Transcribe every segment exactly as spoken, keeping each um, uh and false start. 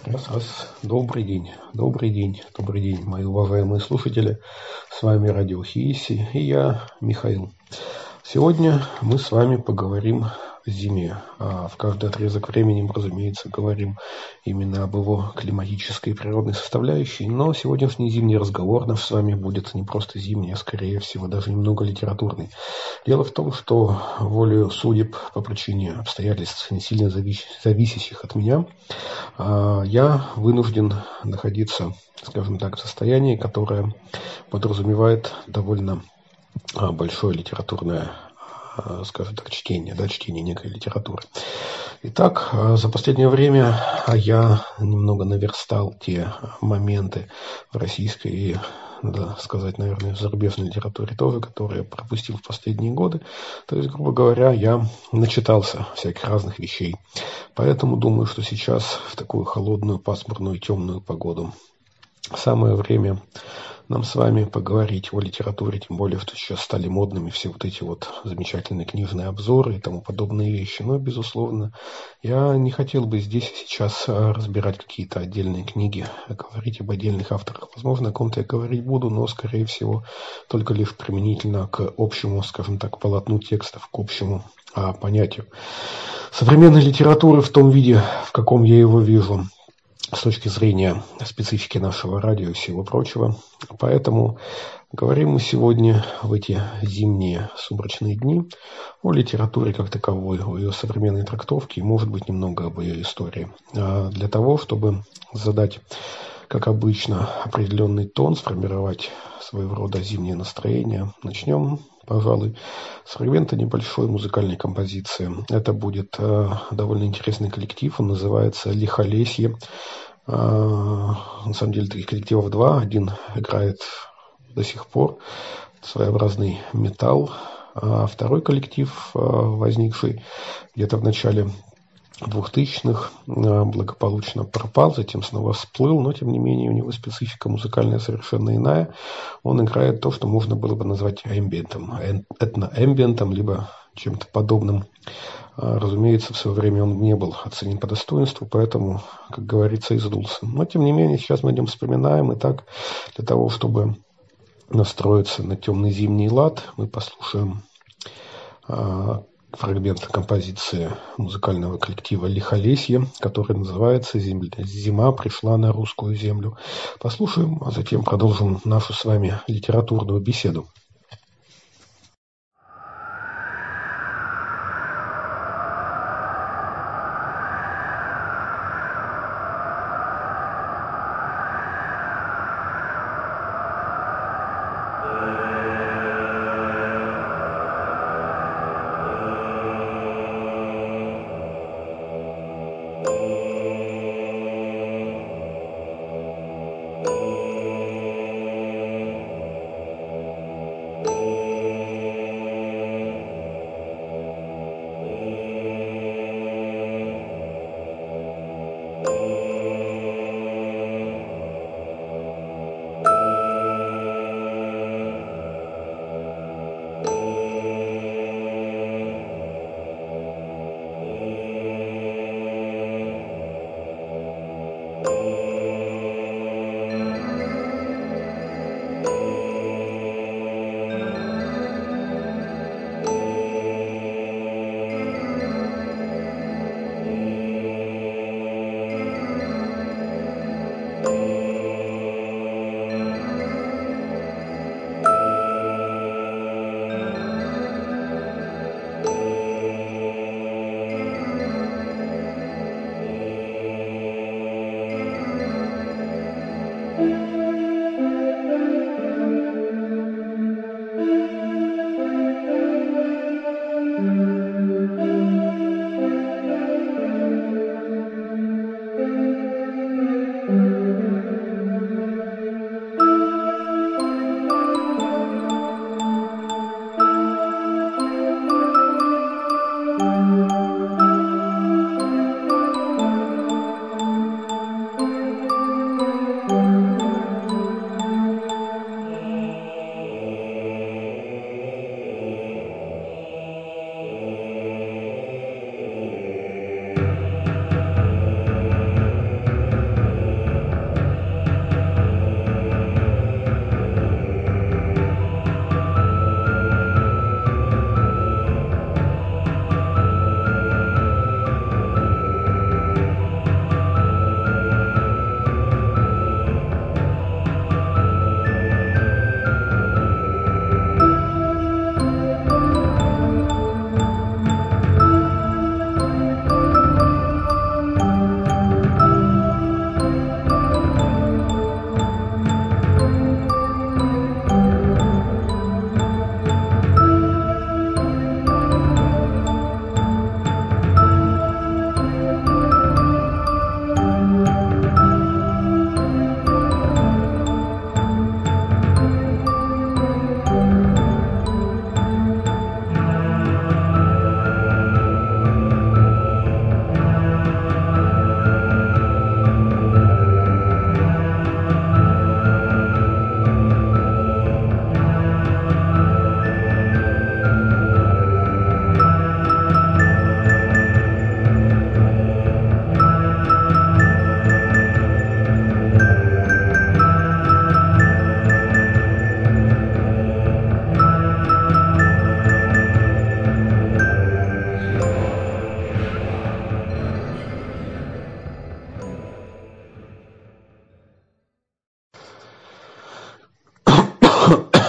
Раз, раз. Добрый день, добрый день, добрый день, мои уважаемые слушатели. С вами Радио Хииси и я, Михаил. Сегодня мы с вами поговорим о зиме. А в каждый отрезок времени мы, разумеется, говорим именно об его климатической и природной составляющей. Но сегодняшний зимний разговор наш с вами будет не просто зимний, а скорее всего даже немного литературный. Дело в том, что волею судеб по причине обстоятельств, не сильно зависящих от меня, я вынужден находиться, скажем так, в состоянии, которое подразумевает довольно большое литературное, скажем так, чтение, да, чтение некой литературы. Итак, за последнее время я немного наверстал те моменты в российской и, надо сказать, наверное, в зарубежной литературе тоже, которые я пропустил в последние годы. То есть, грубо говоря, я начитался всяких разных вещей. Поэтому думаю, что сейчас в такую холодную, пасмурную, темную погоду самое время нам с вами поговорить о литературе, тем более, что сейчас стали модными все вот эти вот замечательные книжные обзоры и тому подобные вещи. Но, безусловно, я не хотел бы здесь и сейчас разбирать какие-то отдельные книги, говорить об отдельных авторах. Возможно, о ком-то я говорить буду, но, скорее всего, только лишь применительно к общему, скажем так, полотну текстов, к общему а, понятию современной литературы в том виде, в каком я его вижу, с точки зрения специфики нашего радио и всего прочего. Поэтому говорим мы сегодня в эти зимние сумрачные дни о литературе как таковой, о ее современной трактовке и, может быть, немного об ее истории. Для того, чтобы задать, как обычно, определенный тон, сформировать своего рода зимнее настроение, начнем, пожалуй, с фрагмента небольшой музыкальной композиции. Это будет э, довольно интересный коллектив, он называется «Лихолесье». Э, на самом деле таких коллективов два. Один играет до сих пор своеобразный металл, а второй коллектив, э, возникший где-то в начале двухтысячных, благополучно пропал, затем снова всплыл, но тем не менее у него специфика музыкальная совершенно иная. Он играет то, что можно было бы назвать эмбиентом, этно-эмбиентом, либо чем-то подобным. Разумеется, в свое время он не был оценен по достоинству, поэтому, как говорится, издулся. Но тем не менее сейчас мы идем вспоминаем, и так для того, чтобы настроиться на темный зимний лад, мы послушаем фрагмент композиции музыкального коллектива «Лихолесье», который называется «Зима пришла на русскую землю». Послушаем, а затем продолжим нашу с вами литературную беседу.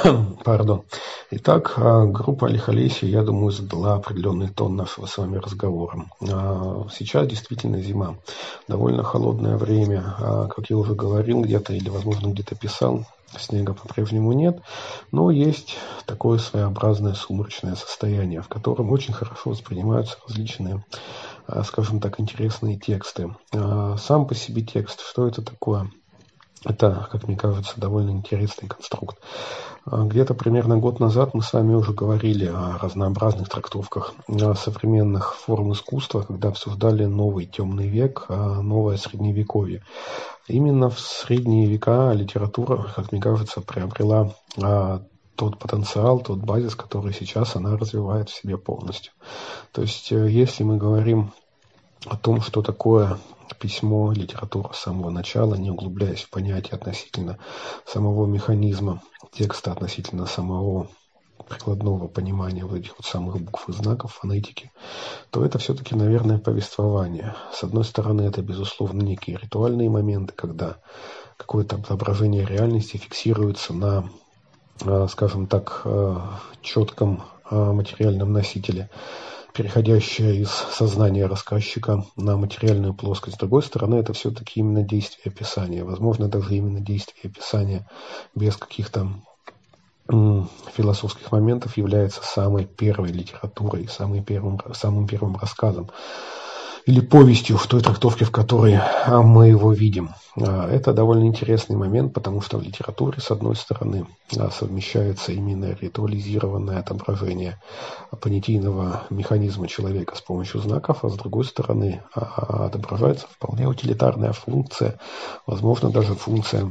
Пардон. Итак, а, группа Лихолесье, я думаю, задала определенный тон нашего с вами разговора. А, Сейчас действительно зима. Довольно холодное время. А, Как я уже говорил где-то или, возможно, где-то писал, снега по-прежнему нет, но есть такое своеобразное сумрачное состояние, в котором очень хорошо воспринимаются различные, а, скажем так, интересные тексты. А, Сам по себе текст, что это такое? Это, как мне кажется, довольно интересный конструкт. Где-то примерно год назад мы с вами уже говорили о разнообразных трактовках современных форм искусства, когда обсуждали новый темный век, новое средневековье. Именно в средние века литература, как мне кажется, приобрела тот потенциал, тот базис, который сейчас она развивает в себе полностью. То есть, если мы говорим о том, что такое письмо, литература с самого начала, не углубляясь в понятия относительно самого механизма текста, относительно самого прикладного понимания вот этих вот самых букв и знаков фонетики, то это все-таки, наверное, повествование. С одной стороны, это, безусловно, некие ритуальные моменты, когда какое-то отображение реальности фиксируется на, скажем так, четком материальном носителе, переходящая из сознания рассказчика на материальную плоскость. С другой стороны, это все-таки именно действие писания. Возможно, даже именно действие писания без каких-то м, философских моментов является самой первой литературой, самым первым, самым первым рассказом или повестью в той трактовке, в которой мы его видим. Это довольно интересный момент, потому что в литературе, с одной стороны, совмещается именно ритуализированное отображение понятийного механизма человека с помощью знаков, а с другой стороны отображается вполне утилитарная функция, возможно, даже функция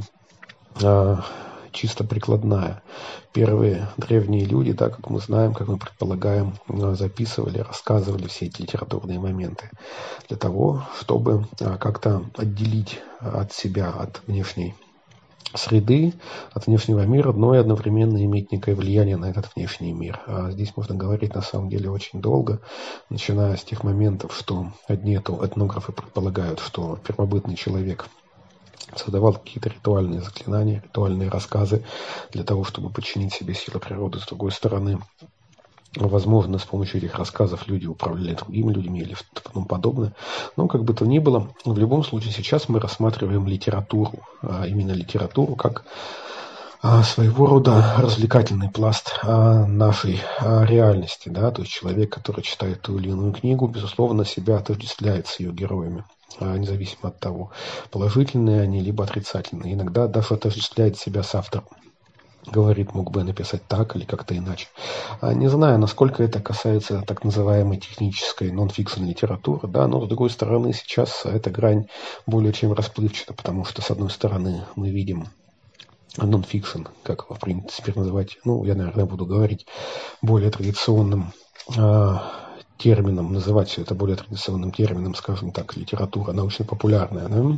чисто прикладная. Первые древние люди, да, как мы знаем, как мы предполагаем, записывали, рассказывали все эти литературные моменты для того, чтобы как-то отделить от себя, от внешней среды, от внешнего мира, но и одновременно иметь некое влияние на этот внешний мир. А здесь можно говорить на самом деле очень долго, начиная с тех моментов, что одни этнографы предполагают, что первобытный человек создавал какие-то ритуальные заклинания, ритуальные рассказы для того, чтобы подчинить себе силы природы. С другой стороны, возможно, с помощью этих рассказов люди управляли другими людьми или тому подобное. Но как бы то ни было, в любом случае сейчас мы рассматриваем литературу, а именно литературу как своего рода развлекательный пласт нашей реальности. Да? То есть человек, который читает ту или иную книгу, безусловно, себя отождествляет с ее героями, независимо от того, положительные они, либо отрицательные. Иногда даже отождествляет себя с автором. Говорит, мог бы написать так или как-то иначе. Не знаю, насколько это касается так называемой технической нон-фикшн литературы, да, но с другой стороны сейчас эта грань более чем расплывчата, потому что с одной стороны мы видим нон-фикшн, как его принято теперь называть, ну, я, наверное, буду говорить более традиционным э, термином, называть все это более традиционным термином, скажем так, литература научно-популярная, да?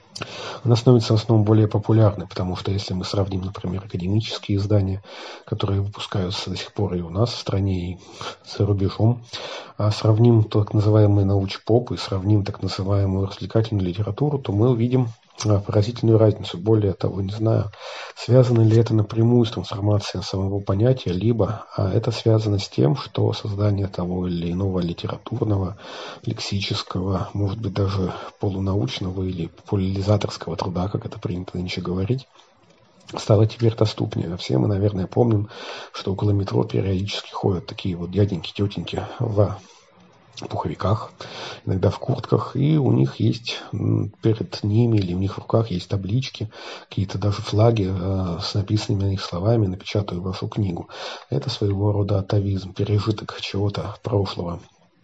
Она становится в основном более популярной, потому что если мы сравним, например, академические издания, которые выпускаются до сих пор и у нас в стране, и за рубежом, а сравним так называемый научпоп и сравним так называемую развлекательную литературу, то мы увидим поразительную разницу. Более того, не знаю, связано ли это напрямую с трансформацией самого понятия, либо а это связано с тем, что создание того или иного литературного, лексического, может быть, даже полунаучного или популяризаторского труда, как это принято нынче говорить, стало теперь доступнее. Все мы, наверное, помним, что около метро периодически ходят такие вот дяденьки, тетеньки в пуховиках, иногда в куртках, и у них есть перед ними или у них в руках есть таблички, какие-то даже флаги э, с написанными на них словами «Напечатаю вашу книгу». Это своего рода атавизм, пережиток чего-то прошлого,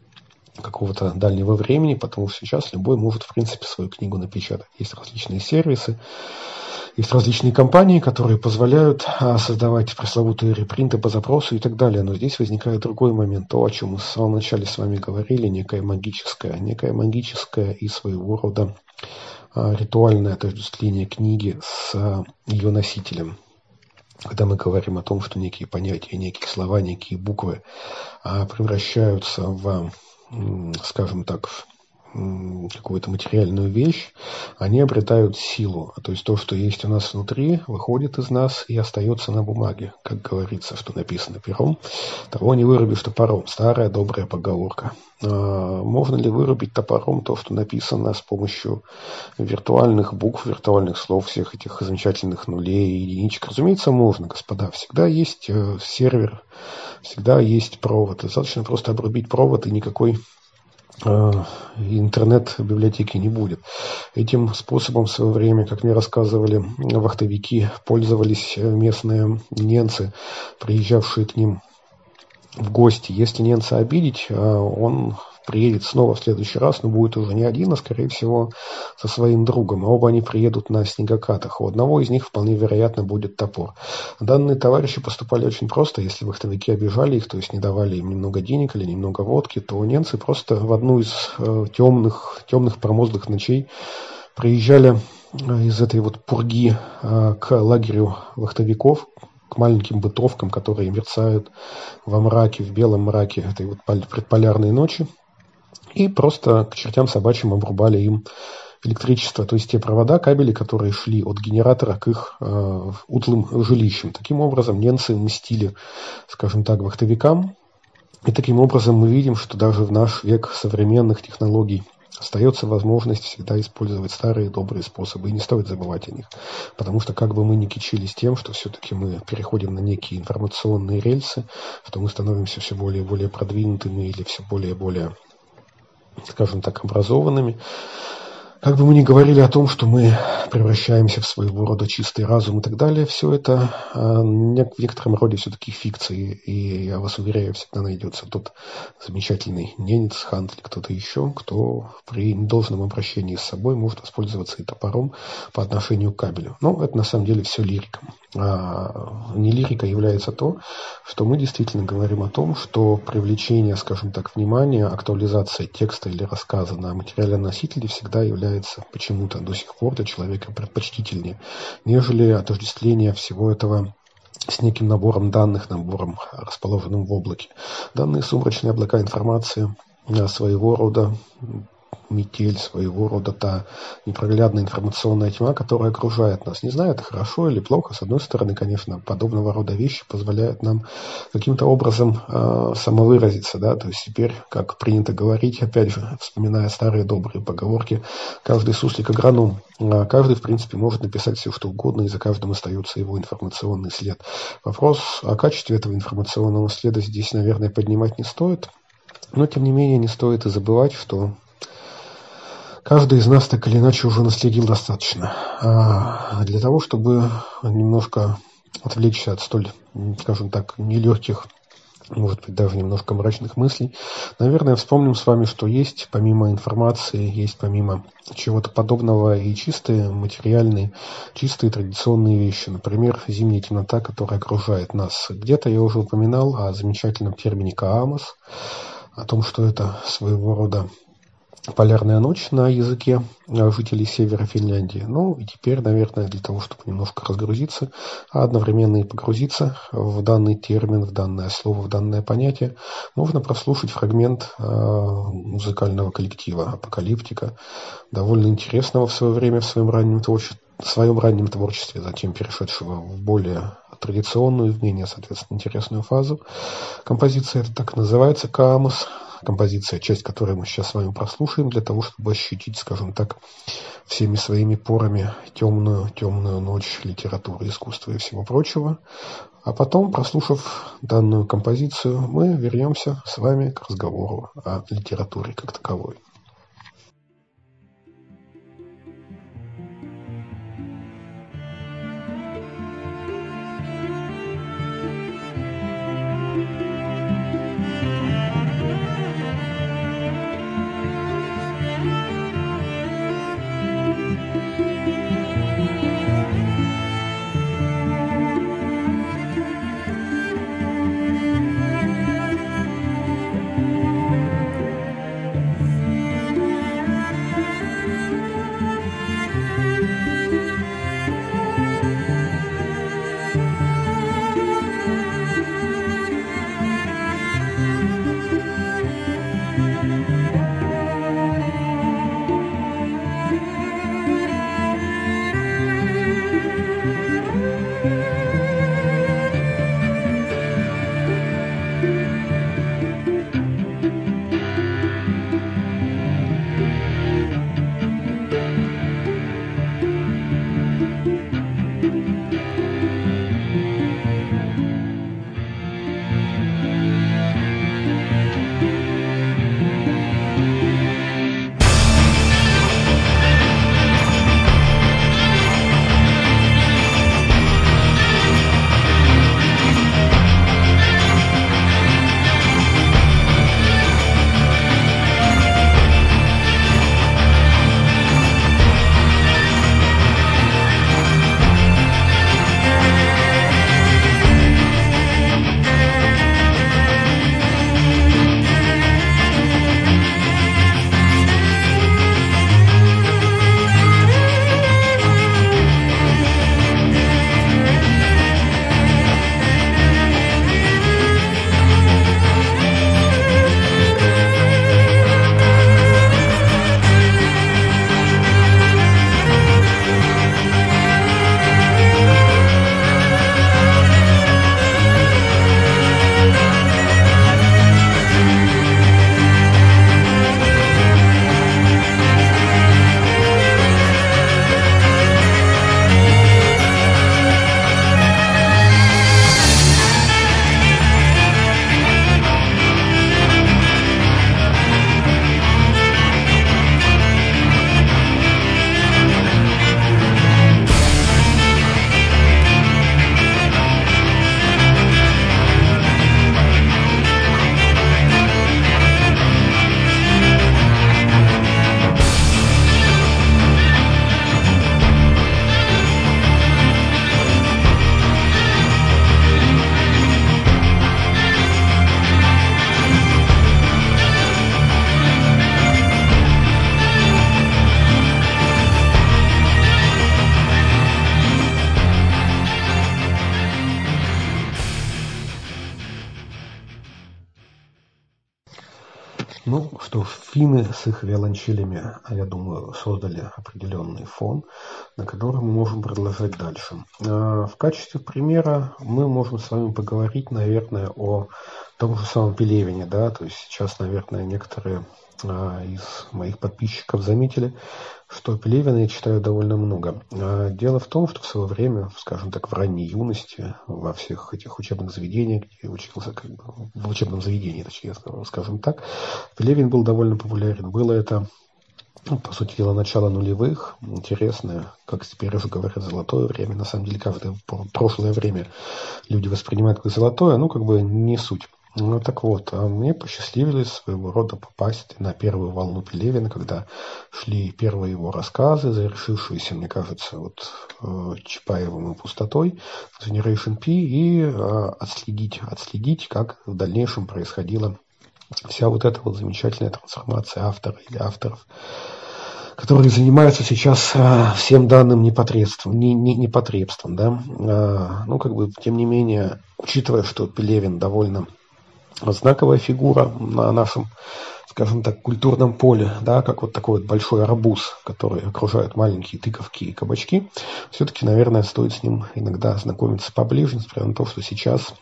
какого-то дальнего времени, потому что сейчас любой может, в принципе, свою книгу напечатать. Есть различные сервисы, есть различные компании, которые позволяют создавать пресловутые репринты по запросу и так далее. Но здесь возникает другой момент, то, о чем мы в самом начале с вами говорили, некое магическое, некое магическое и своего рода ритуальное отождествление книги с ее носителем. Когда мы говорим о том, что некие понятия, некие слова, некие буквы превращаются в, скажем так, какую-то материальную вещь, они обретают силу. То есть то, что есть у нас внутри, выходит из нас и остается на бумаге. Как говорится, что написано пером, того не вырубишь топором. Старая добрая поговорка. Можно ли вырубить топором то, что написано с помощью виртуальных букв, виртуальных слов, всех этих замечательных нулей и единичек? Разумеется, можно, господа. Всегда есть сервер, всегда есть провод. Достаточно просто обрубить провод, и никакой интернет-библиотеки не будет. Этим способом в свое время, как мне рассказывали вахтовики, пользовались местные немцы, приезжавшие к ним в гости. Если немца обидеть, он приедет снова в следующий раз, но будет уже не один, а, скорее всего, со своим другом. А оба они приедут на снегокатах. У одного из них вполне вероятно будет топор. Данные товарищи поступали очень просто. Если вахтовики обижали их, то есть не давали им немного денег или немного водки, то немцы просто в одну из э, темных, темных промозглых ночей приезжали из этой вот пурги э, к лагерю вахтовиков, к маленьким бытовкам, которые мерцают во мраке, в белом мраке этой вот предполярной ночи, и просто к чертям собачьим обрубали им электричество, то есть те провода, кабели, которые шли от генератора к их э, утлым жилищам. Таким образом, немцы мстили, скажем так, вахтовикам, и таким образом мы видим, что даже в наш век современных технологий остается возможность всегда использовать старые добрые способы, и не стоит забывать о них. Потому что как бы мы ни кичились тем, что все-таки мы переходим на некие информационные рельсы, что мы становимся все более и более продвинутыми или все более и более, скажем так, образованными, как бы мы ни говорили о том, что мы превращаемся в своего рода чистый разум и так далее, все это в некотором роде все-таки фикции. И я вас уверяю, всегда найдется тот замечательный ненец, хант или кто-то еще, кто при недолжном обращении с собой может воспользоваться и топором по отношению к кабелю. Но это на самом деле все лирика. А не лирика является то, что мы действительно говорим о том, что привлечение, скажем так, внимания, актуализация текста или рассказа на материальном носителе всегда является почему-то до сих пор для человека предпочтительнее, нежели отождествление всего этого с неким набором данных, набором, расположенным в облаке. Данные сумрачные облака информации своего рода метель, своего рода та непроглядная информационная тьма, которая окружает нас. Не знаю, это хорошо или плохо. С одной стороны, конечно, подобного рода вещи позволяют нам каким-то образом э, самовыразиться, да, то есть теперь, как принято говорить, опять же, вспоминая старые добрые поговорки, каждый суслик агроном, э, каждый, в принципе, может написать все, что угодно, и за каждым остается его информационный след. Вопрос о качестве этого информационного следа здесь, наверное, поднимать не стоит, но, тем не менее, не стоит и забывать, что каждый из нас так или иначе уже наследил достаточно. А для того, чтобы немножко отвлечься от столь, скажем так, нелегких, может быть, даже немножко мрачных мыслей, наверное, вспомним с вами, что есть помимо информации, есть помимо чего-то подобного и чистые материальные, чистые традиционные вещи. Например, зимняя темнота, которая окружает нас. Где-то я уже упоминал о замечательном термине «каамас», о том, что это своего рода полярная ночь на языке жителей севера Финляндии. Ну и теперь, наверное, для того, чтобы немножко разгрузиться, а одновременно и погрузиться в данный термин, в данное слово, в данное понятие, можно прослушать фрагмент э, музыкального коллектива «Апокалиптика», довольно интересного в свое время в своем раннем творчестве, в своем раннем творчестве, затем перешедшего в более традиционную, в менее, соответственно, интересную фазу. Композиция эта так и называется «Каамас». Композиция, часть которой мы сейчас с вами прослушаем, для того, чтобы ощутить, скажем так, всеми своими порами темную, темную ночь литературы, искусства и всего прочего. А потом, прослушав данную композицию, мы вернемся с вами к разговору о литературе как таковой. что финны с их виолончелями, я думаю, создали определенный фон, на который мы можем продолжать дальше. В качестве примера мы можем с вами поговорить, наверное, о том же самом Пелевине, да, то есть сейчас, наверное, некоторые из моих подписчиков заметили, что Пелевина я читаю довольно много. Дело в том, что в свое время, скажем так, в ранней юности, во всех этих учебных заведениях, где я учился, как бы, в учебном заведении, точнее, скажем так, Пелевин был довольно популярен. Было это, ну, по сути дела, начало нулевых, интересное, как теперь уже говорят, золотое время. На самом деле, каждое прошлое время люди воспринимают как золотое, ну, как бы не суть. Ну, так вот, мне посчастливилось своего рода попасть на первую волну Пелевина, когда шли первые его рассказы, завершившиеся, мне кажется, вот Чапаевым и Пустотой, Generation P, и отследить, отследить, как в дальнейшем происходила вся вот эта вот замечательная трансформация автора или авторов, которые занимаются сейчас а, всем данным непотребством, не, не, непотребством, да, а, ну, как бы, тем не менее, учитывая, что Пелевин довольно знаковая фигура на нашем, скажем так, культурном поле, да, как вот такой вот большой арбуз, который окружает маленькие тыковки и кабачки, все-таки, наверное, стоит с ним иногда знакомиться поближе, несмотря на то, что сейчас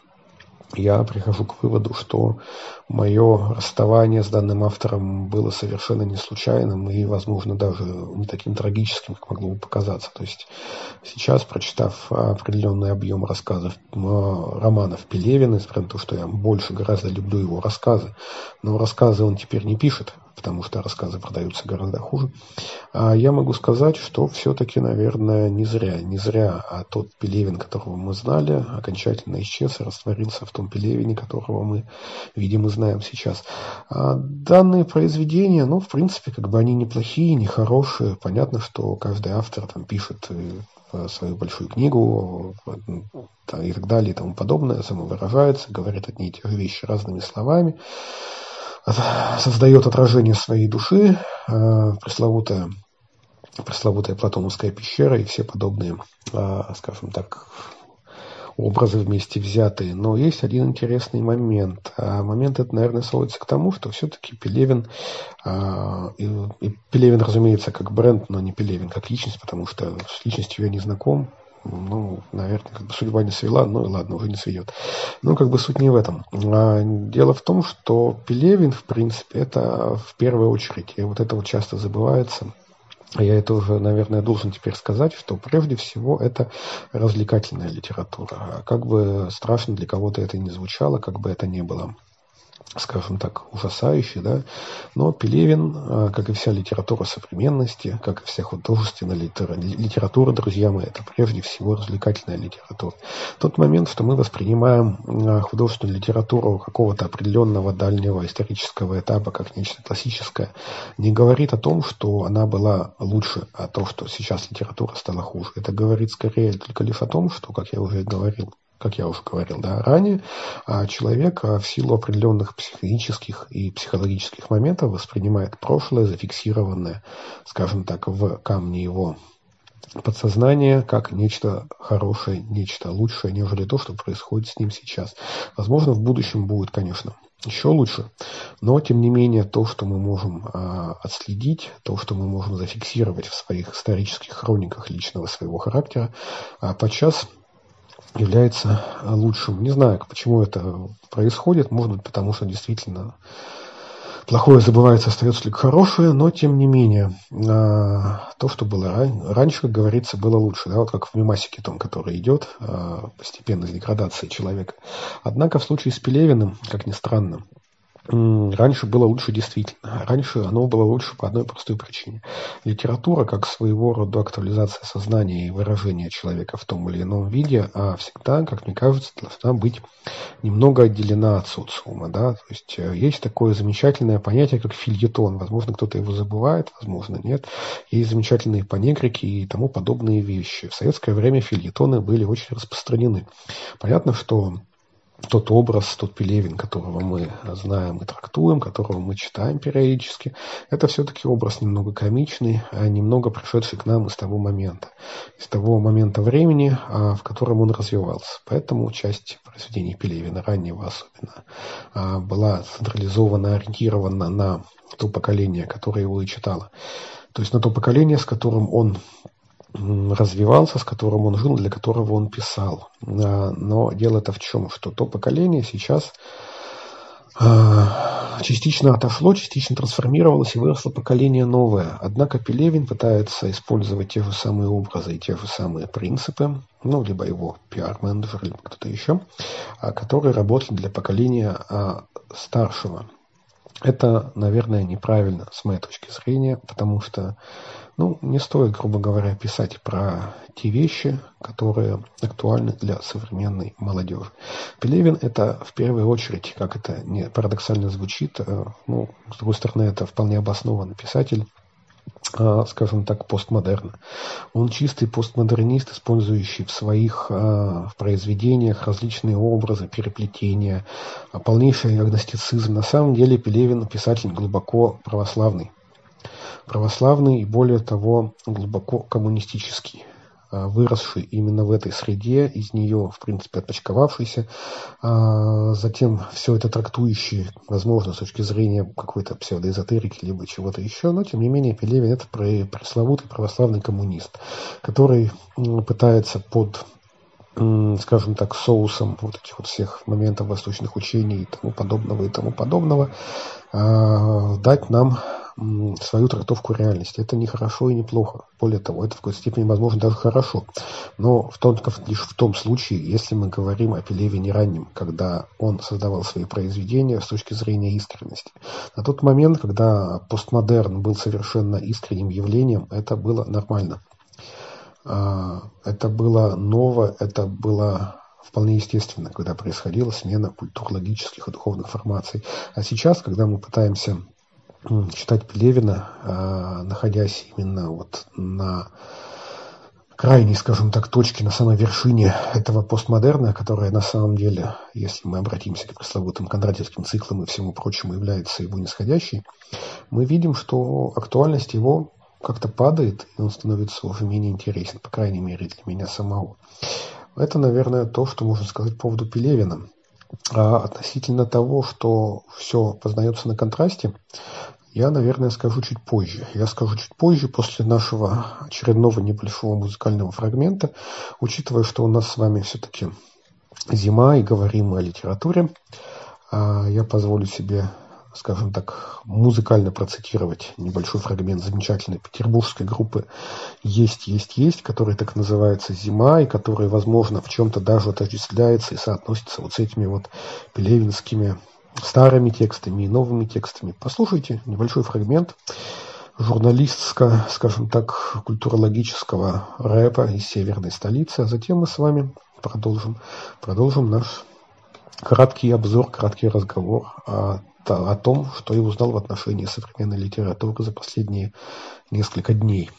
я прихожу к выводу, что мое расставание с данным автором было совершенно не случайным и, возможно, даже не таким трагическим, как могло бы показаться. То есть сейчас, прочитав определенный объем рассказов, романов Пелевина, несмотря на то, что я больше гораздо люблю его рассказы, но рассказы он теперь не пишет, потому что рассказы продаются гораздо хуже, а я могу сказать, что все-таки, наверное, не зря, не зря, а тот Пелевин, которого мы знали, окончательно исчез и растворился в том Пелевине, которого мы видим и знаем сейчас. А данные произведения, ну, в принципе, как бы они неплохие, не хорошие. Понятно, что каждый автор там пишет свою большую книгу и так далее и тому подобное, самовыражается, говорит одни и те же вещи разными словами, создает отражение своей души, пресловутая, пресловутая Платоновская пещера и все подобные, скажем так, образы вместе взятые. Но есть один интересный момент. А момент этот, наверное, сводится к тому, что все-таки Пелевин, и, и Пелевин, разумеется, как бренд, но не Пелевин как личность, потому что с личностью я не знаком. Ну, наверное, как бы судьба не свела, ну и ладно, уже не сведет. Но как бы суть не в этом. Дело в том, что Пелевин, в принципе, это в первую очередь, и вот это вот часто забывается, я это уже, наверное, должен теперь сказать, что прежде всего это развлекательная литература. Как бы страшно для кого-то это не звучало, как бы это ни было, скажем так, ужасающий, да, но Пелевин, как и вся литература современности, как и вся художественная литература, друзья мои, это прежде всего развлекательная литература. Тот момент, что мы воспринимаем художественную литературу какого-то определенного дальнего исторического этапа как нечто классическое, не говорит о том, что она была лучше, а то, что сейчас литература стала хуже. Это говорит скорее только лишь о том, что, как я уже говорил, как я уже говорил, да, ранее, человек в силу определенных психологических и психологических моментов воспринимает прошлое, зафиксированное, скажем так, в камне его подсознания, как нечто хорошее, нечто лучшее, нежели то, что происходит с ним сейчас. Возможно, в будущем будет, конечно, еще лучше, но, тем не менее, то, что мы можем а, отследить, то, что мы можем зафиксировать в своих исторических хрониках личного своего характера, а, подчас является лучшим. Не знаю, почему это происходит. Может быть, потому что действительно плохое забывается, остается только хорошее, но тем не менее, то, что было раньше, как говорится, было лучше. Да? Вот как в мемасике том, который идет, постепенно с деградацией человека. Однако в случае с Пелевиным, как ни странно, раньше было лучше действительно. Раньше оно было лучше по одной простой причине. Литература, как своего рода актуализация сознания и выражения человека в том или ином виде, а всегда, как мне кажется, должна быть немного отделена от социума. Да? То есть есть такое замечательное понятие, как фельетон. Возможно, кто-то его забывает, возможно, нет. Есть замечательные панегрики и тому подобные вещи. В советское время фельетоны были очень распространены. Понятно, что тот образ, тот Пелевин, которого мы знаем и трактуем, которого мы читаем периодически, это все-таки образ немного комичный, а немного пришедший к нам из того момента, из того момента времени, в котором он развивался. Поэтому часть произведений Пелевина, раннего особенно, была централизована, ориентирована на то поколение, которое его и читало. То есть на то поколение, с которым он развивался, с которым он жил, для которого он писал. Но дело-то в чем, что то поколение сейчас частично отошло, частично трансформировалось и выросло поколение новое. Однако Пелевин пытается использовать те же самые образы и те же самые принципы, ну, либо его пиар-менеджер, либо кто-то еще, которые работали для поколения старшего. Это, наверное, неправильно с моей точки зрения, потому что ну, не стоит, грубо говоря, писать про те вещи, которые актуальны для современной молодежи. Пелевин – это в первую очередь, как это не парадоксально звучит, ну, с другой стороны, это вполне обоснованный писатель, скажем так, постмодерна. Он чистый постмодернист, использующий в своих в произведениях различные образы, переплетения, полнейший агностицизм. На самом деле Пелевин писатель глубоко православный. Православный и, более того, глубоко коммунистический, выросший именно в этой среде, из нее, в принципе, отпочковавшийся, затем все это трактующий, возможно, с точки зрения какой-то псевдоэзотерики, либо чего-то еще, но, тем не менее, Пелевин – это пресловутый православный коммунист, который пытается под, скажем так, соусом вот этих вот всех моментов восточных учений и тому подобного, и тому подобного, дать нам свою трактовку реальности. Это не хорошо и не плохо. Более того, это в какой-то степени, возможно, даже хорошо. Но в том, лишь в том случае, если мы говорим о Пелевине раннем, когда он создавал свои произведения с точки зрения искренности. На тот момент, когда постмодерн был совершенно искренним явлением, это было нормально. Это было ново, это было вполне естественно, когда происходила смена культурологических и духовных формаций. А сейчас, когда мы пытаемся читать Пелевина, находясь именно вот на крайней, скажем так, точке, на самой вершине этого постмодерна, которая на самом деле, если мы обратимся к пресловутым кондратьевским циклам и всему прочему, является его нисходящей, мы видим, что актуальность его как-то падает, и он становится уже менее интересен, по крайней мере, для меня самого. Это, наверное, то, что можно сказать по поводу Пелевина. А относительно того, что все познается на контрасте, я, наверное, скажу чуть позже. Я скажу чуть позже, после нашего очередного небольшого музыкального фрагмента, учитывая, что у нас с вами все-таки зима и говорим мы о литературе, я позволю себе, скажем так, музыкально процитировать небольшой фрагмент замечательной петербургской группы «Есть, есть, есть», которая так называется «Зима», и которая, возможно, в чем-то даже отождествляется и соотносится вот с этими вот пелевинскими старыми текстами и новыми текстами. Послушайте небольшой фрагмент журналистско, скажем так, культурологического рэпа из северной столицы, а затем мы с вами продолжим, продолжим наш краткий обзор, краткий разговор о о том, что я узнал в отношении современной литературы за последние несколько дней.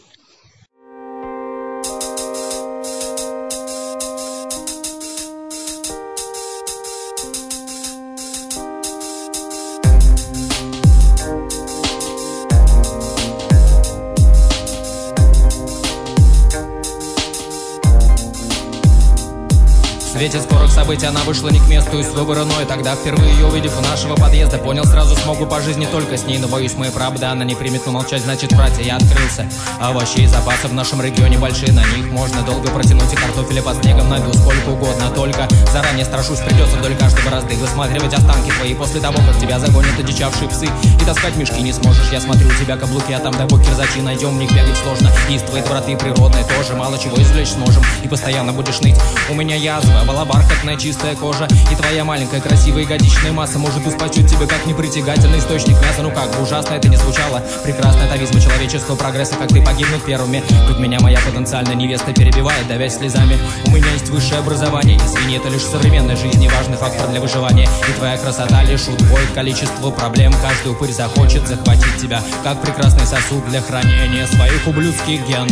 В свете скорых событий она вышла не к месту и с выбора иной. Тогда впервые ее увидев у нашего подъезда, понял сразу, смогу по жизни только с ней. Но боюсь, моей правды она не примет, но молчать значит врать. И я открылся. Овощей и запасы в нашем регионе большие, на них можно долго протянуть. И картофеля под снегом найду сколько угодно. Только заранее страшусь, придется вдоль каждого разды высматривать останки твои. После того, как тебя загонят одичавшие псы, и таскать мешки не сможешь. Я смотрю, у тебя каблуки, а там дай бог кирзачи найдем. В них бегать сложно, и из твоей доброты природной тоже мало чего извлечь сможем. И постоянно будешь ныть. У меня язва, была бархатная чистая кожа, и твоя маленькая красивая ягодичная масса может испачуть тебя как непритягательный источник мяса. Ну как бы ужасно это не звучало, прекрасная тавизма человеческого прогресса, как ты погибнуть первыми. Тут меня моя потенциальная невеста перебивает, давясь слезами. У меня есть высшее образование, извини, это лишь современной жизни важный фактор для выживания. И твоя красота лишь удвоит количество проблем. Каждый упырь захочет захватить тебя, как прекрасный сосуд для хранения своих ублюдских ген.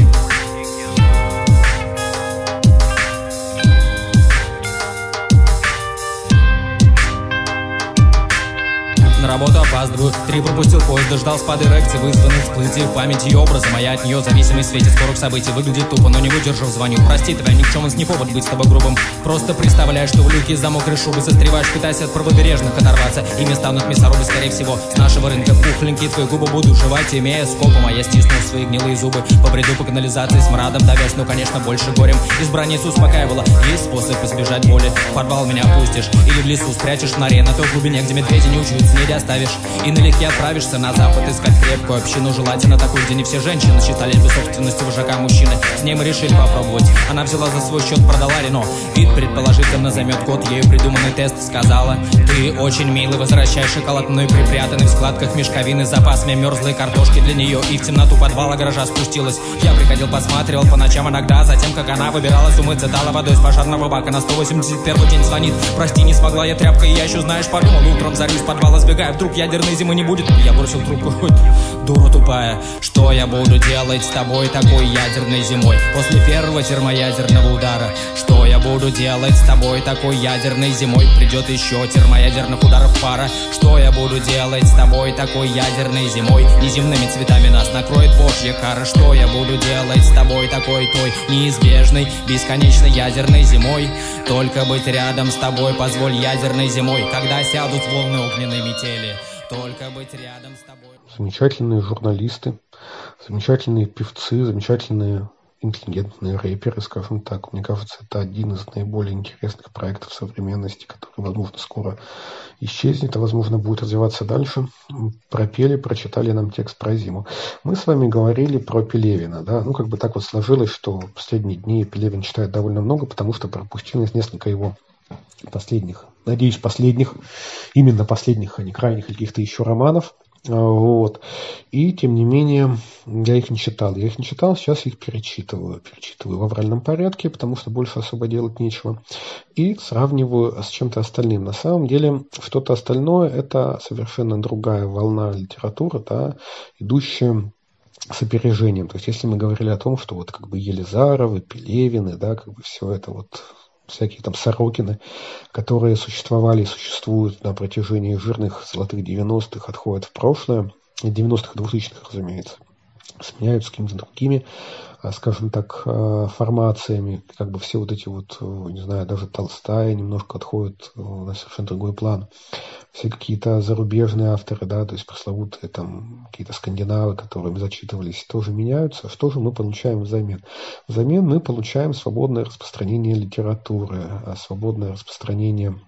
работу опаздываю. Три пропустил поезд, ждал спад эрекции, вызванных всплытие в памяти и образа. Моя от нее зависимость в свете скорых событий. Выглядит тупо, но не выдержав, звоню. Прости, твоя никчемность не повод быть с тобой грубым. Просто представляю, что в люке из-за мокрой шубы застреваешь, пытаясь от правобережных оторваться. Ими станут мясорубы, скорее всего, с нашего рынка. Пухленькие твои губы буду жевать, имея скопом. А я стисну свои гнилые зубы. По бреду по канализации смрадом давясь, ну конечно больше горем. Избранницу успокаивала, есть способ избежать боли. В подвал меня опустишь или в лесу спрячешь в норе, на той глубине, где медведи не учуются, не оставишь. И налегке отправишься на запад искать крепкую общину. Желательно такую, где не все женщины считали бы собственностью вожака мужчины. С ней мы решили попробовать. Она взяла за свой счет, продала Рено. Вид предположительно займет год, ею придуманный тест. Сказала: ты очень милый, возвращай шоколад мной припрятанный в складках мешковины с запасами мерзлой картошки для нее. И в темноту подвала гаража спустилась. Я приходил, посматривал по ночам иногда, затем как она выбиралась умыться, дала водой с пожарного бака. На сто восемьдесят первый день звонит: прости, не смогла я тряпкой, я еще, знаешь, подумал, утром зарю из подвала сбегаю, вдруг ядерной зимы не будет. Я бросил трубку, хоть дура тупая. Что я буду делать с тобой такой ядерной зимой после первого термоядерного удара? Что я буду делать с тобой такой ядерной зимой? Придет еще термоядерных ударов пара. Что я буду делать с тобой такой ядерной зимой? Неземными цветами нас накроет божья кара. Что я буду делать с тобой такой той неизбежной, бесконечной ядерной зимой? Только быть рядом с тобой позволь ядерной зимой, когда сядут волны огненной метели. Только быть рядом с тобой. Замечательные журналисты, замечательные певцы, замечательные интеллигентные рэперы, скажем так. Мне кажется, это один из наиболее интересных проектов современности, который, возможно, скоро исчезнет, а, возможно, будет развиваться дальше. Пропели, прочитали нам текст про зиму. Мы с вами говорили про Пелевина, да, ну, как бы так вот сложилось, что в последние дни Пелевин читает довольно много, потому что пропустил несколько его последних, надеюсь, последних, именно последних, а не крайних каких-то еще романов. Вот. И, тем не менее, я их не читал. Я их не читал, сейчас их перечитываю. Перечитываю в авральном порядке, потому что больше особо делать нечего. И сравниваю с чем-то остальным. На самом деле, что-то остальное – это совершенно другая волна литературы, да, идущая с опережением. То есть, если мы говорили о том, что вот как бы Елизаровы, Пелевины, да, как бы все это вот всякие там Сорокины, которые существовали и существуют на протяжении жирных золотых девяностых, отходят в прошлое, девяностых и двухтысячных, разумеется, сменяются какими-то другими, скажем так, формациями, как бы все вот эти вот, не знаю, даже Толстая немножко отходит на совершенно другой план. Все какие-то зарубежные авторы, да, то есть пресловутые там какие-то скандинавы, которыми зачитывались, тоже меняются. Что же мы получаем взамен? Взамен мы получаем свободное распространение литературы, свободное распространение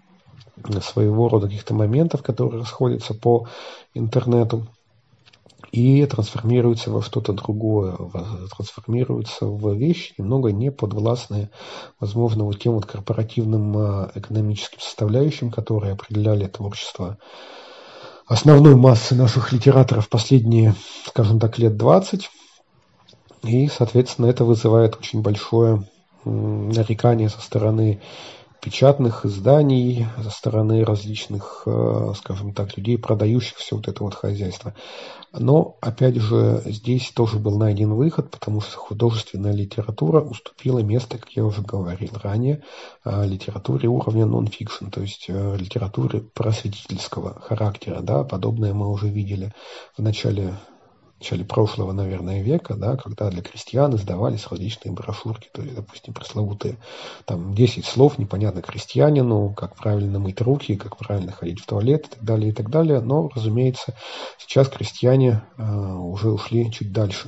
своего рода каких-то моментов, которые расходятся по интернету и трансформируются во что-то другое, трансформируются в вещи, немного не подвластные, возможно, вот тем вот корпоративным экономическим составляющим, которые определяли творчество основной массы наших литераторов последние, скажем так, лет двадцать. И, соответственно, это вызывает очень большое нарекание со стороны печатных изданий, со стороны различных, скажем так, людей, продающих все вот это вот хозяйство. Но, опять же, здесь тоже был найден выход, потому что художественная литература уступила место, как я уже говорил ранее, литературе уровня нон-фикшн, то есть литературе просветительского характера. Да, подобное мы уже видели в начале В начале прошлого, наверное, века, да, когда для крестьян издавались различные брошюрки, то есть, допустим, пресловутые там десять слов непонятно крестьянину, как правильно мыть руки, как правильно ходить в туалет и так далее, и так далее. Но, разумеется, сейчас крестьяне э, уже ушли чуть дальше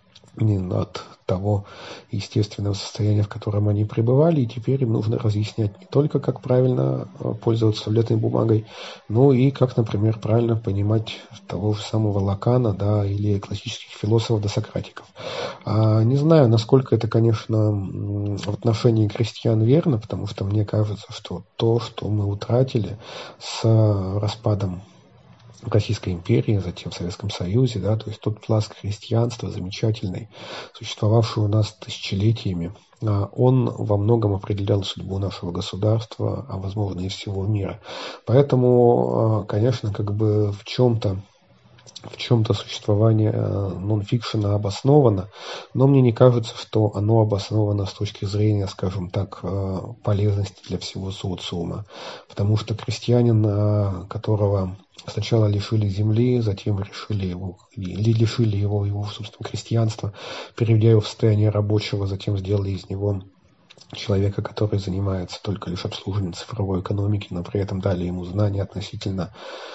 от того естественного состояния, в котором они пребывали, и теперь им нужно разъяснять не только, как правильно пользоваться туалетной бумагой, но и как, например, правильно понимать того же самого Лакана, да, или классических философов досократиков. А не знаю, насколько это, конечно, в отношении крестьян верно, потому что мне кажется, что то, что мы утратили с распадом Российской империи, затем в Советском Союзе, да, то есть тот пласт христианства замечательный, существовавший у нас тысячелетиями, он во многом определял судьбу нашего государства, а возможно и всего мира. Поэтому, конечно, как бы в чем-то в чем-то существование нон-фикшена обосновано, но мне не кажется, что оно обосновано с точки зрения, скажем так, полезности для всего социума. Потому что крестьянин, которого сначала лишили земли, затем решили его, лишили его, его, собственно, крестьянства, переведя его в состояние рабочего, затем сделали из него человека, который занимается только лишь обслуживанием цифровой экономики, но при этом дали ему знания относительно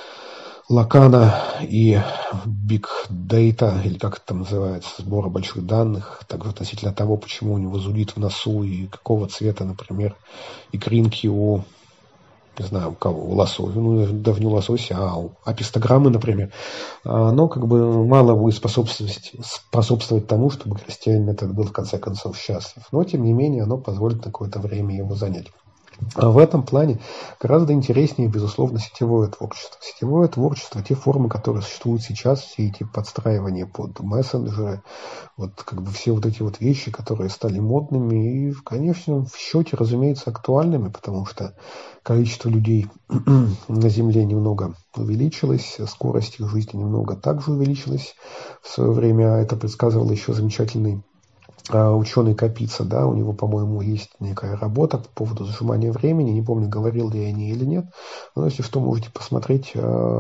Лакана и Big Data, или как это называется, сбора больших данных, также относительно того, почему у него зудит в носу и какого цвета, например, икринки у, не знаю, у кого, у лосося, ну, даже не у лосося, а у апистограммы, например. Но как бы мало будет способствовать, способствовать тому, чтобы крестьянин этот был в конце концов счастлив. Но, тем не менее, оно позволит на какое-то время ему занять. А в этом плане гораздо интереснее, безусловно, сетевое творчество. Сетевое творчество, те формы, которые существуют сейчас, все эти подстраивания под мессенджеры, вот как бы все вот эти вот вещи, которые стали модными и, конечно, в счете, разумеется, актуальными, потому что количество людей на Земле немного увеличилось, скорость их жизни немного также увеличилась. В свое время это предсказывал еще замечательный ученый Капица, да, у него, по-моему, есть некая работа по поводу сжимания времени, не помню, говорил ли я о ней или нет, но если что, можете посмотреть,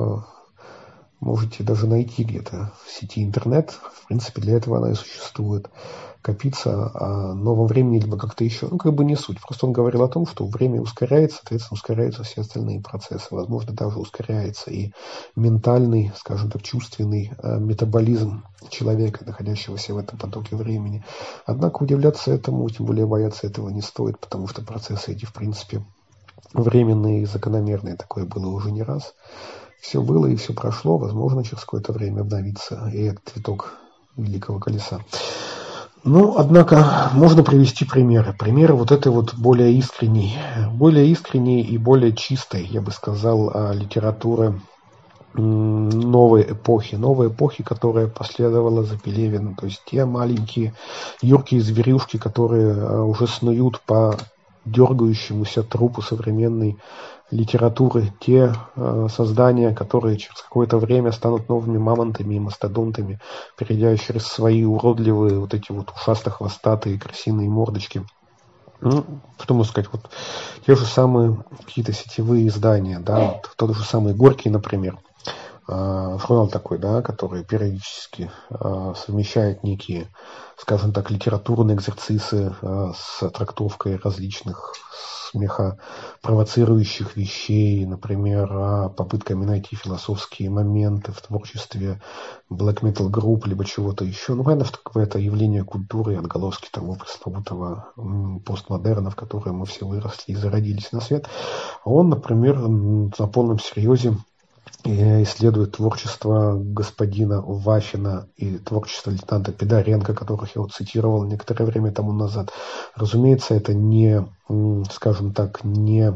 можете даже найти где-то в сети интернет, в принципе, для этого она и существует. Капица о новом времени, либо как-то еще, ну, как бы не суть, просто он говорил о том, что время ускоряется, соответственно, ускоряются все остальные процессы, возможно, даже ускоряется и ментальный, скажем так, чувственный метаболизм человека, находящегося в этом потоке времени. Однако удивляться этому, тем более бояться этого не стоит, потому что процессы эти, в принципе, временные и закономерные, такое было уже не раз. Все было и все прошло, возможно, через какое-то время обновится и этот виток великого колеса. Ну, однако, можно привести примеры. Примеры вот этой вот более искренней, более искренней и более чистой, я бы сказал, литературы новой эпохи. Новой эпохи, которая последовала за Пелевиным. То есть те маленькие юркие зверюшки, которые уже снуют по дергающемуся трупу современной литературы, те э, создания, которые через какое-то время станут новыми мамонтами и мастодонтами, перейдя через свои уродливые вот эти вот ушасто-хвостатые крысиные мордочки. Ну, что можно сказать, вот те же самые какие-то сетевые издания, да, вот тот же самый Горький, например, э, журнал такой, да, который периодически э, совмещает некие, скажем так, литературные экзерцисы э, с трактовкой различных смехопровоцирующих вещей, например, попытками найти философские моменты в творчестве black metal групп, либо чего-то еще. Ну, понятно, что это явление культуры и отголоски того пресловутого постмодерна, в котором мы все выросли и зародились на свет. Он, например, на полном серьезе исследует творчество господина Вафина и творчество лейтенанта Пидоренко, которых я вот цитировал некоторое время тому назад. Разумеется, это не, скажем так, не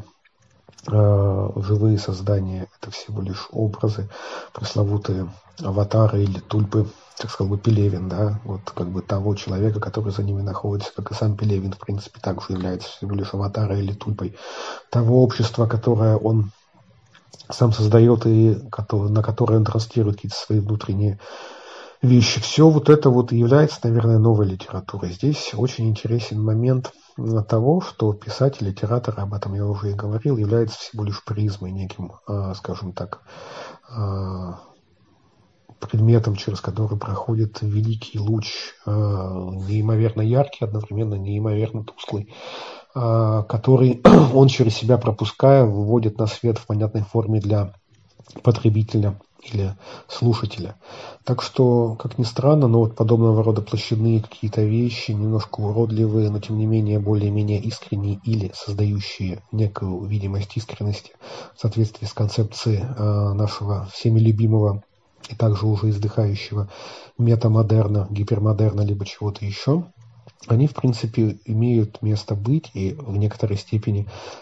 э, живые создания, это всего лишь образы, пресловутые аватары или тульпы, так сказал бы, Пелевин, да, вот как бы того человека, который за ними находится, как и сам Пелевин, в принципе, также является всего лишь аватаром или тульпой того общества, которое он сам создает и на которое он транслирует какие-то свои внутренние вещи. Все вот это вот является, наверное, новой литературой. Здесь очень интересен момент того, что писатель, литератор, об этом я уже и говорил, является всего лишь призмой, неким, скажем так, предметом, через который проходит великий луч, неимоверно яркий, одновременно неимоверно тусклый, который он через себя пропуская выводит на свет в понятной форме для потребителя или слушателя. Так что, как ни странно, но вот подобного рода площадные какие-то вещи, немножко уродливые, но тем не менее более-менее искренние или создающие некую видимость искренности в соответствии с концепцией нашего всеми любимого и также уже издыхающего метамодерна, гипермодерна, либо чего-то еще, они, в принципе, имеют место быть и в некоторой степени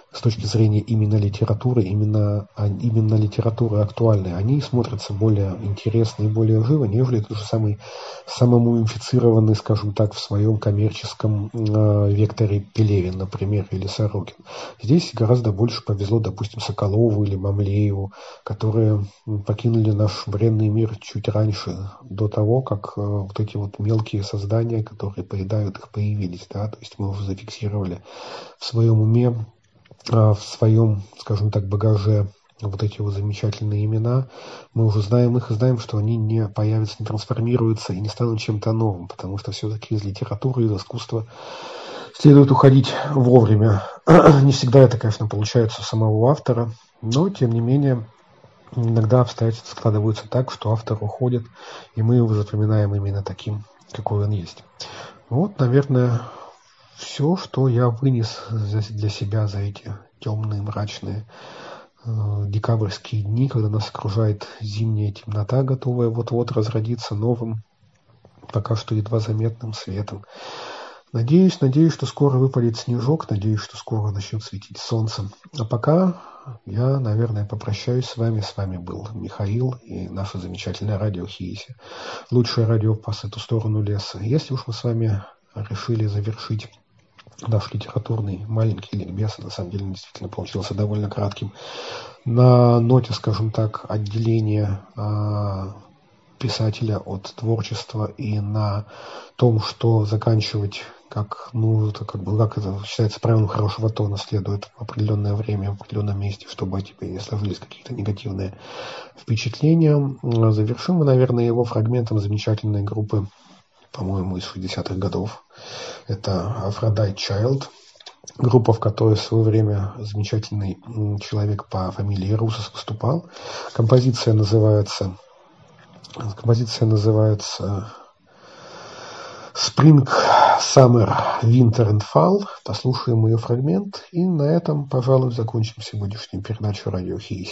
с точки зрения именно литературы, именно, именно литературы актуальной, они смотрятся более интересно и более живо, нежели тот же самый самомумифицированный, скажем так, в своем коммерческом э, векторе Пелевин, например, или Сорокин. Здесь гораздо больше повезло, допустим, Соколову или Мамлееву, которые покинули наш бренный мир чуть раньше, до того, как э, вот эти вот мелкие создания, которые поедают их, появились. Да? То есть мы уже зафиксировали в своем уме, в своем, скажем так, багаже вот эти вот замечательные имена, мы уже знаем их и знаем, что они не появятся, не трансформируются и не станут чем-то новым, потому что все-таки из литературы, из искусства следует уходить вовремя. Не всегда это, конечно, получается у самого автора, но, тем не менее, иногда обстоятельства складываются так, что автор уходит, и мы его запоминаем именно таким, какой он есть. Вот, наверное, все, что я вынес для себя за эти темные, мрачные э, декабрьские дни, когда нас окружает зимняя темнота, готовая вот-вот разродиться новым, пока что едва заметным светом. Надеюсь, надеюсь, что скоро выпадет снежок, надеюсь, что скоро начнет светить солнце. А пока я, наверное, попрощаюсь с вами. С вами был Михаил и наше замечательное радио Хииси. Лучшее радио по эту сторону леса. Если уж мы с вами решили завершить наш литературный маленький ликбез, на самом деле действительно получился довольно кратким, на ноте, скажем так, отделения э, писателя от творчества и на том, что заканчивать как, ну, это как бы, как это считается правилом хорошего тона, следует в определенное время, в определенном месте, чтобы тебе не сложились какие-то негативные впечатления. Завершим мы, наверное, его фрагментом замечательной группы, по-моему, из шестидесятых годов. Это Aphrodite Child, группа, в которой в свое время замечательный человек по фамилии Русос выступал. Композиция называется, композиция называется Spring, Summer, Winter and Fall. Послушаем ее фрагмент, и на этом, пожалуй, закончим сегодняшнюю передачу радио Хииси.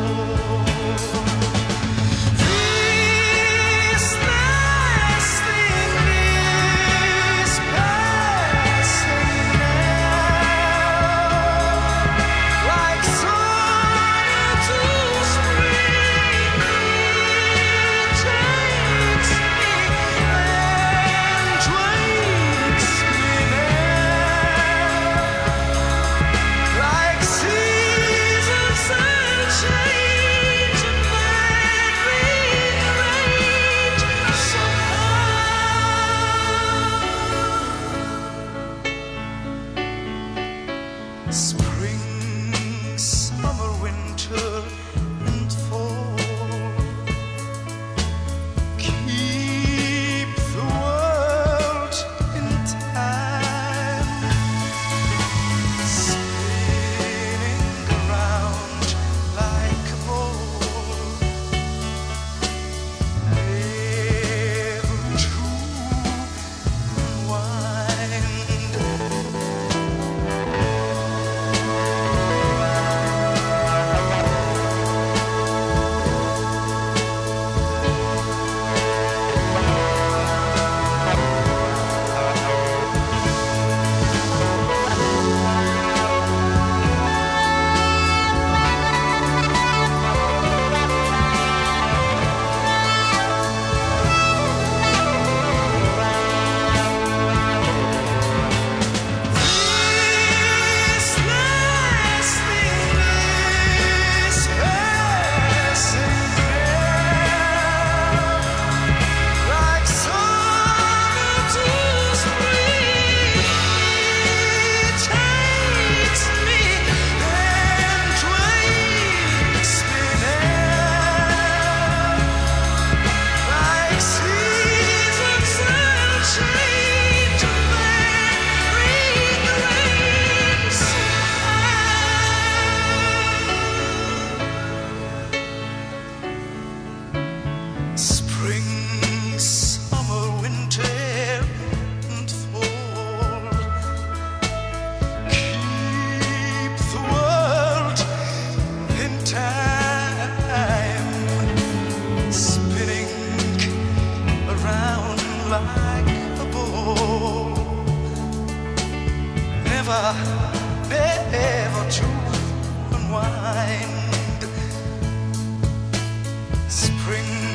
This, this, this. never, never to unwind. Spring